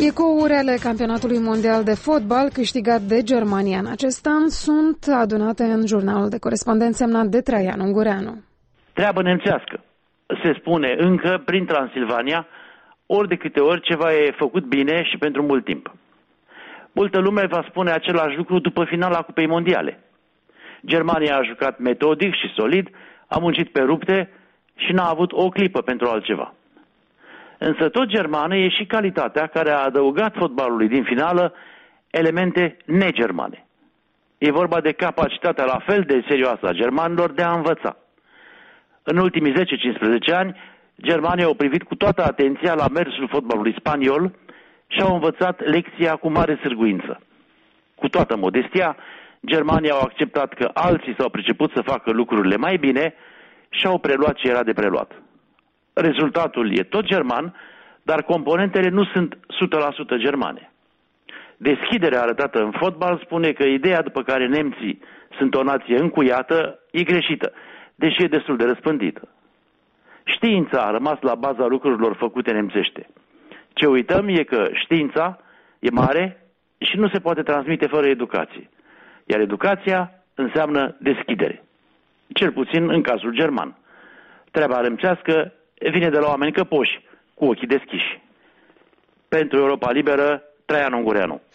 Ecourile ale campionatului mondial de fotbal câștigat de Germania în acest an sunt adunate în jurnalul de corespondent semnat de Traian Ungureanu. Treabă nemțească. Se spune încă prin Transilvania, ori de câte ori ceva e făcut bine și pentru mult timp. Multă lume va spune același lucru după finala Cupei Mondiale. Germania a jucat metodic și solid, a muncit pe rupte și n-a avut o clipă pentru altceva. Însă tot germană e și calitatea care a adăugat fotbalului din finală elemente negermane. E vorba de capacitatea la fel de serioasă a germanilor de a învăța. În ultimii 10-15 ani, germanii au privit cu toată atenția la mersul fotbalului spaniol și au învățat lecția cu mare sârguință. Cu toată modestia, germanii au acceptat că alții s-au priceput să facă lucrurile mai bine și au preluat ce era de preluat. Rezultatul e tot german, dar componentele nu sunt 100% germane. Deschiderea arătată în fotbal spune că ideea după care nemții sunt o nație încuiată e greșită, deși e destul de răspândită. Știința a rămas la baza lucrurilor făcute nemțește. Ce uităm e că știința e mare și nu se poate transmite fără educație. Iar educația înseamnă deschidere. Cel puțin în cazul german. Treaba nemțească vine de la oameni căpoși, cu ochii deschiși. Pentru Europa Liberă, Traian Ungureanu.